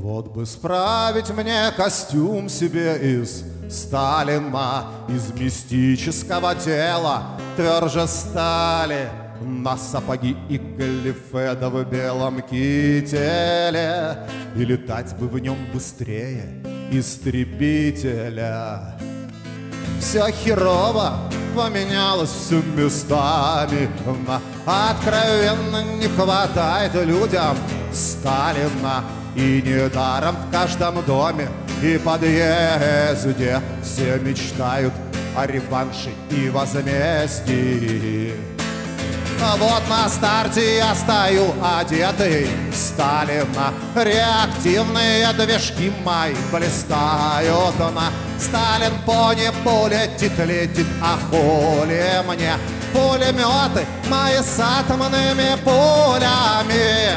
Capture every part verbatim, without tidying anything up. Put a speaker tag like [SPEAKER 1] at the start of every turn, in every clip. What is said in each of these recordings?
[SPEAKER 1] Вот бы справить мне костюм себе из Сталина, из мистического тела тверже стали, на сапоги и галифе да в белом кителе, и летать бы в нем быстрее истребителя. Все херово поменялось все местами, откровенно не хватает людям Сталина. И недаром в каждом доме и подъезде все мечтают о реванше и возмездии. А вот на старте я стою одетый в Сталина, реактивные движки мои блистают на Сталин по небу летит, летит, а хули мне пулеметы мои с атомными пулями.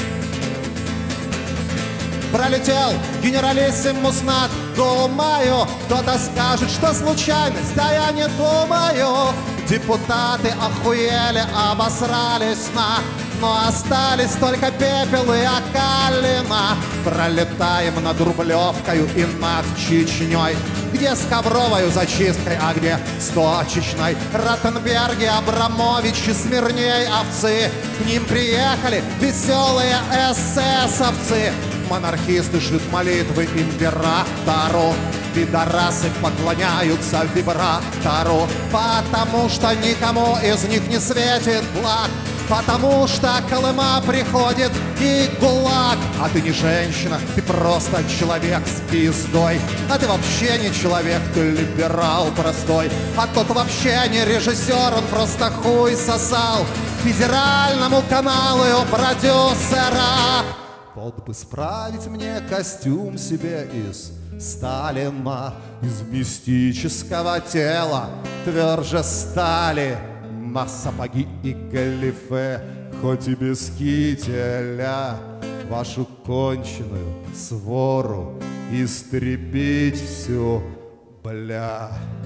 [SPEAKER 1] Пролетел генералиссимус над, думаю, кто-то скажет, что случайность, а я не думаю. Депутаты охуели, обосрались на, но остались только пепел и окалина. Пролетаем над Рублевкою и над Чечней, где с ковровою зачисткой, а где с точечной. Ротенберги, Абрамовичи, смирней овцы, к ним приехали веселые эсэсовцы. Монархисты шлют молитвы императору, пидорасы поклоняются вибратору, потому что никому из них не светит благ, потому что Колыма приходит и ГУЛАГ. А ты не женщина, ты просто человек с пиздой, а ты вообще не человек, ты либерал простой. А тот вообще не режиссер, он просто хуй сосал федеральному каналу продюсера. Вот бы справить мне костюм себе из Сталина, из мистического тела тверже стали, на сапоги и галифе, хоть и без кителя, вашу конченую свору истребить всю, бля.